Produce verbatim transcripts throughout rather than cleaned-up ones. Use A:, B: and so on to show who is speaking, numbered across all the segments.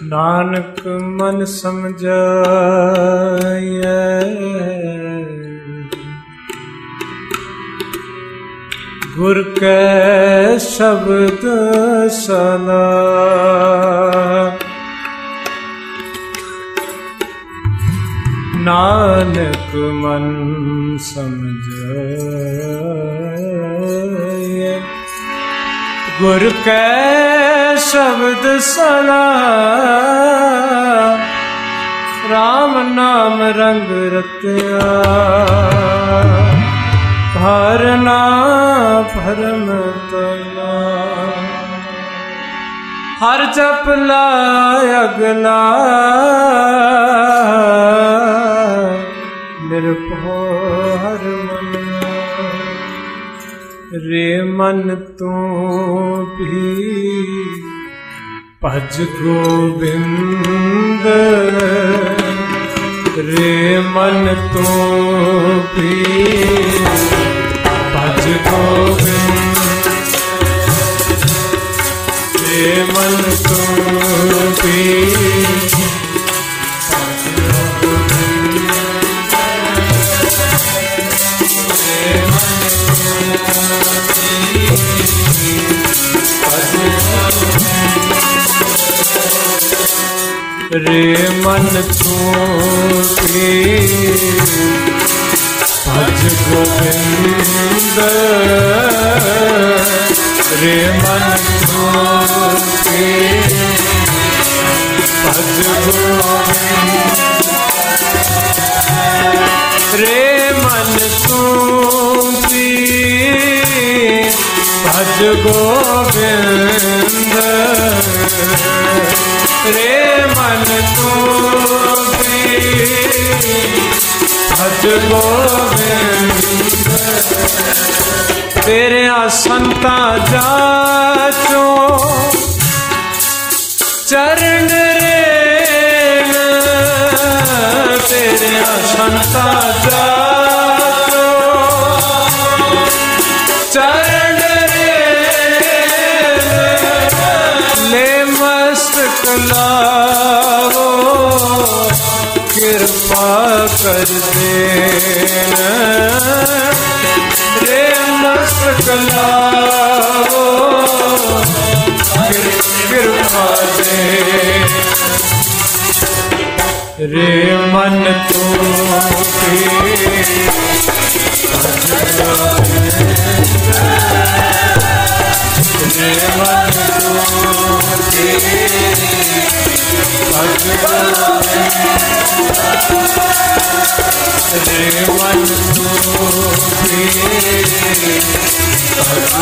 A: नानक मन समझाए गुर के शब्द सदा नानक मन समझाए गुर के शब्द सदा राम नाम रंग रत्या भरना भरम तना हर जप अगला निरभो हर मन रे मन तू भी भज गोविंद रे मन तू भी भज गोविंद रे मन तू भी रे मन तू भी भज गोविंद रे मन तू भी भज गोविंद रे मन तू भी भज गोविंद रे मन तू भी भज गोविंद तेरे संता जाचो चरण रे तेरे संता जाचो चरण रे ले मस्तक लाओ कृपा कर दे रे मस्तक लाओ कृपा दे रे मन तू भी रे मन तू भी भज रे मन तू भी भज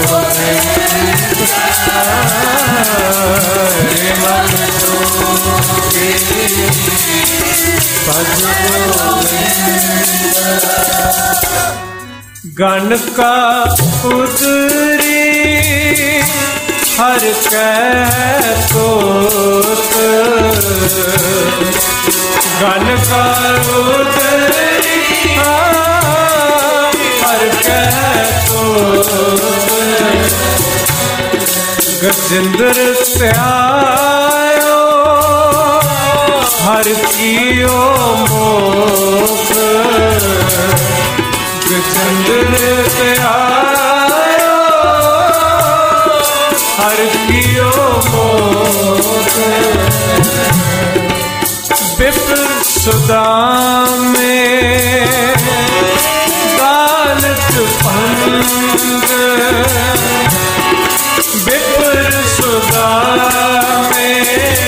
A: रे मन तू भी भज गण का उतरी हर कै सोत गण का उतरी हर कै सोत गजेंद्र त्यायो हर कियो मोख गजेंद्र त्यायो हर कियो मोख विप्र सुदाम में दालत भंग विप्र सुदाम में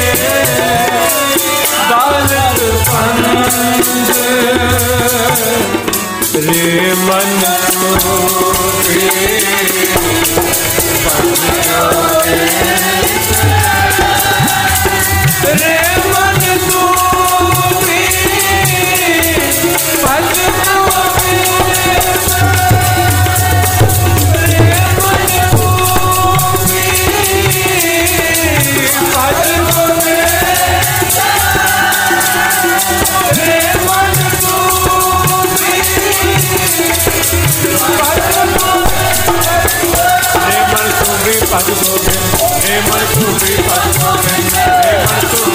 A: दालत भंग रे मन तू भी रे मन तू भी भज रे मन तू भी भज रे मन तू भी भज रे मन तू भी भज रे मन तू भी भज रे मन तू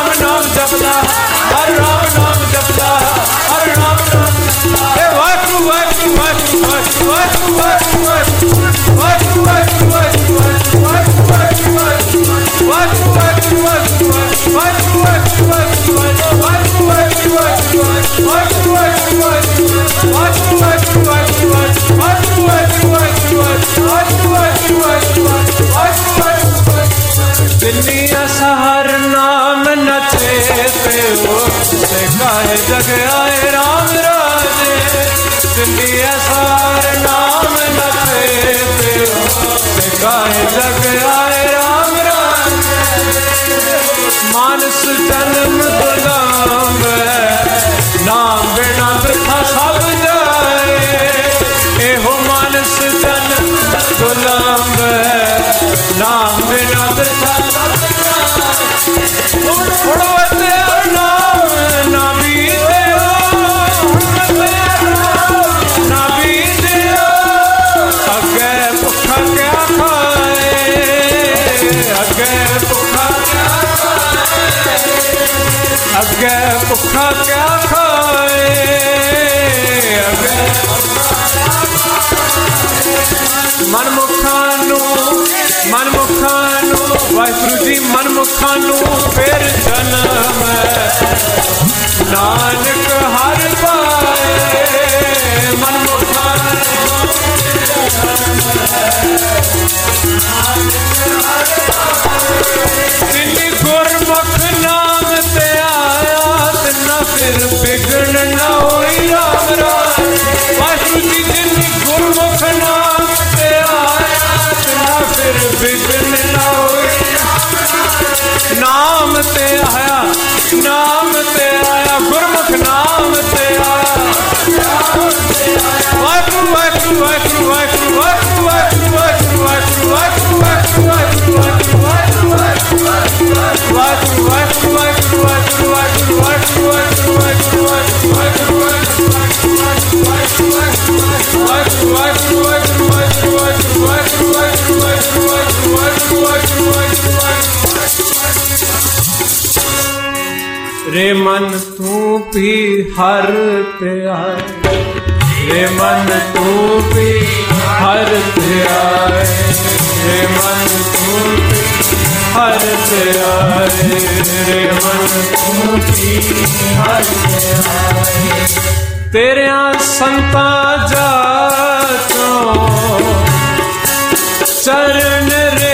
A: काहे जग आए राम राजे, दिलिया सार नाम न लेते ते काहे जग आए राम राजे। मानस जन्म दुलाम नाम बिना वृथा सब जाए, एहो मानस जन्म दुलाम नाम बिना वृथा सब जाए। उड़वते नाम ना बीते ना बीते, अगे भुखा क्या खाए, अगे भुखा क्या अगे भुखा क्या खाए, अगे मनमुखानू मनमुखानू वाहिगुरु जी मनमुखानू फिर जन्म नानक हर पाए, मनमुखानू जिन्नी गुरमुख नाम ते आया न फिर बिगड़ न होई राम राज। वाहिगुरु जी जिन्नी गुरमुख नाम ते आया न फिर बिगड़ न होई, नाम ते आया नाम ते आया गुरमुख नाम ते आया। वाहिगुरु वाहिगुरु वाहिगुरु वाहिगुरु वाहिगुरु वाहिगुरु वाहिगुरु वाहिगुरु वाहिगुरु वाहिगुरु वाहिगुरु रे मन तू भी हर पे आए, रे मन तू भी हर पे आए, रे मन तू भी हर पे आए, रे मन तू भी हर पे आए। तेरे संता जाचो चरण रे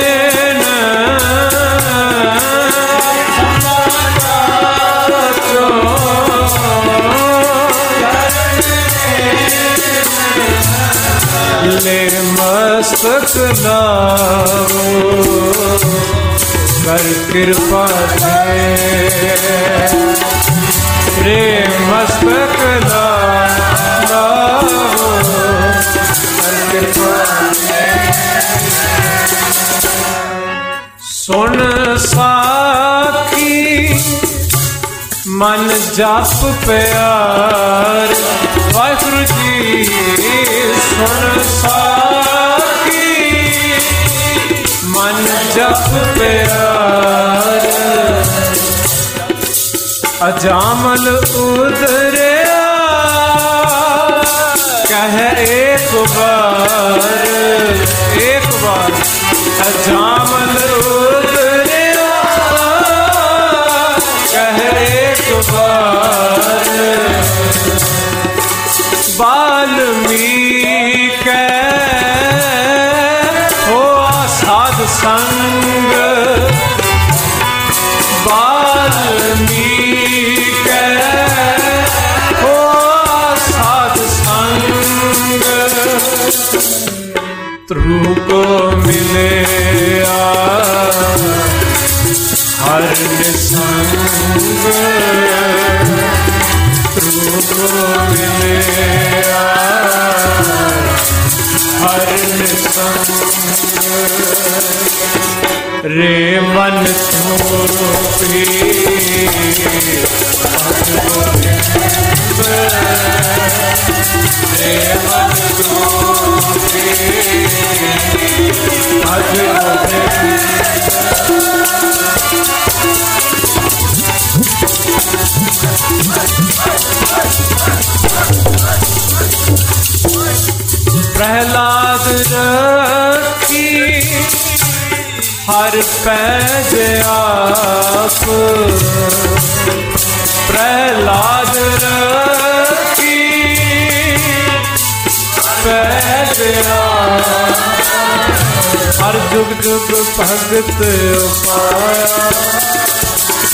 A: ले मस्तक लाओ कर कृपा दे, रे मस्तक लाओ कर कृपा दे। सुन साखी मन जप प्यार, वाहिगुरु जी सुन साखी मन जप प्यार। अजामल उदरिया कह एक बार, एक बार अजामल उदरिया कह एक बार। वाल्मीकि हो साध संग, वाल्मीकि हो साध संग। ध्रुव को मिले हर निसंग, ध्रुव को मिले हर निसंग। रे मन थोपी रे मन थोपी आज प्रहलाद रखी हर पैज आप, प्रहलाद रखी पैज आप। हर जुग जुग भगत पाया,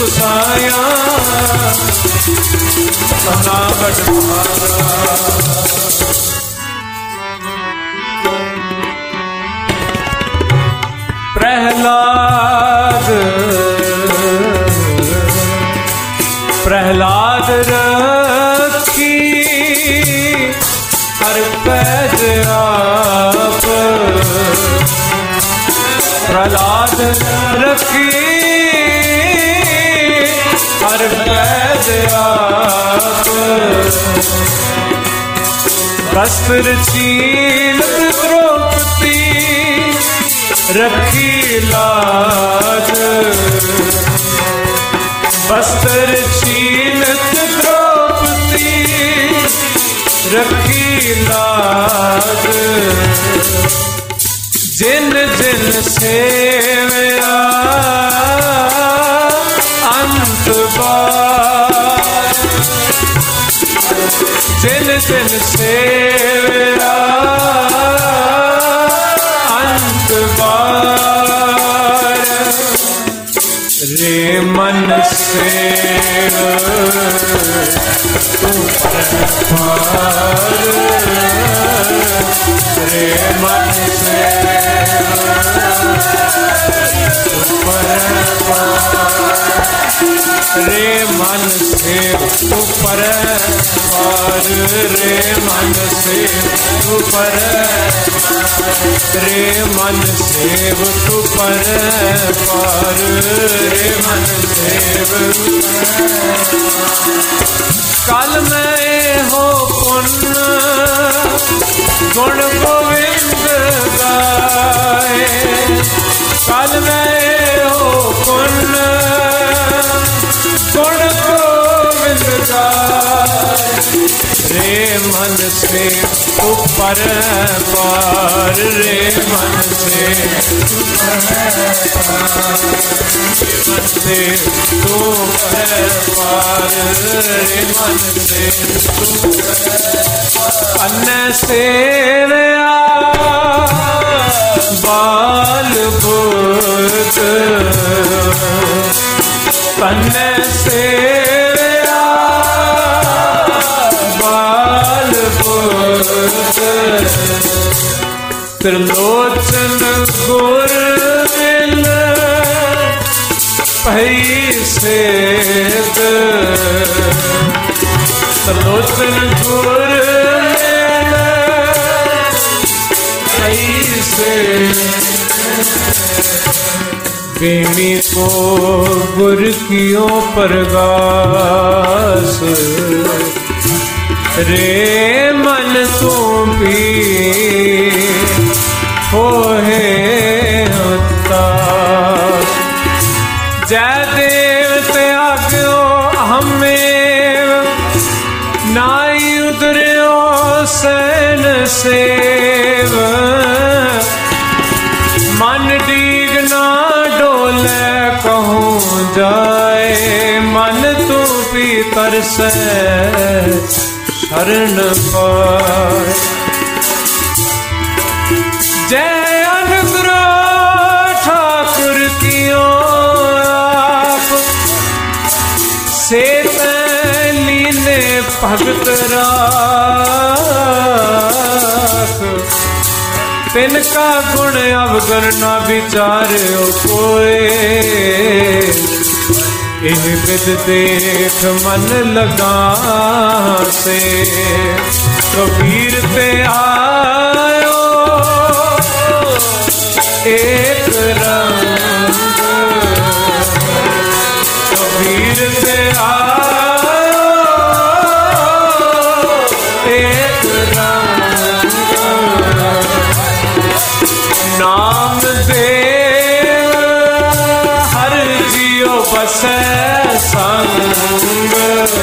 A: गुसाया अनागढ़ प्रहलाद प्रहलाद रखी हर पैज आप प्रहलाद रखी हर पैज आप वस्त्र चीन द्रौपदी रखी लाज वस्त्र छीनत द्रौपदी रखी लाज जिन जिन सेवया अंत बार जिन जिन सेवया अंत बार रे मन सेव तू पार रे मन सेव तू रे मन सेव तू पर पार रे मन सेव तू पर रे मन सेव तू पर पार रे मन सेव कल में हो पुण्य गुण गोविंद गाए कल में हो पुण्य गुण गोविंद गाए रे मन से तू पर पार रे मन से तू पर पार रे मन से तू अन्न सेवया बाल भूत अन्न सेवया बाल भूत त्रिलोचन गुर मिल भई सेत त्रिलोचन गुर मिल भई सेत बेणी को गुर कियो परगास रे मन तू भी होए उतास जय देव त्याग्यो हमें नाई उदर्यो सैन सेव मन डीग ना डोले कहूँ जाए मन तू भी तरसे शरण पाए जय अनुग्रह ठाकुर कियो आप से लीने भगत राख तिनका गुण अवगुण न विचार्यो कोय इन विद देख मन लगा से कबीर पे आयो एक रंग कबीर पे आयो एक रंग नाम देव हर जियो बसे संग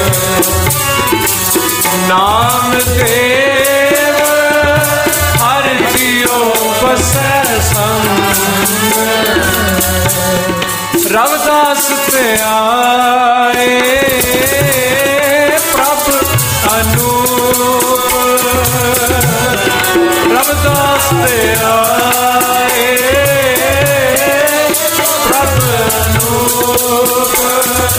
A: नाम देव हर जियो बसे संग रविदास ते आए प्रभु अनूप रविदास ते आए प्रभु अनूप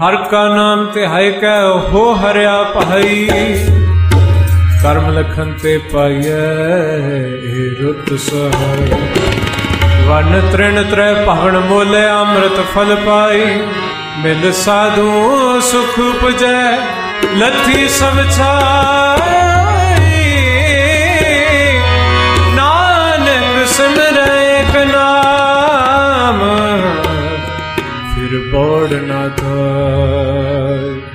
A: हर का नाम ते हाय कै हो हरिया भाई कर्म लखन ते पाइए रुत सहाय वन तृण त्रय पवन मोले अमृत फल पाई मिल साधु सुख उपजै लथी सब छाई नानक सिमरै एक नाम फिर बोड़ ना धाय।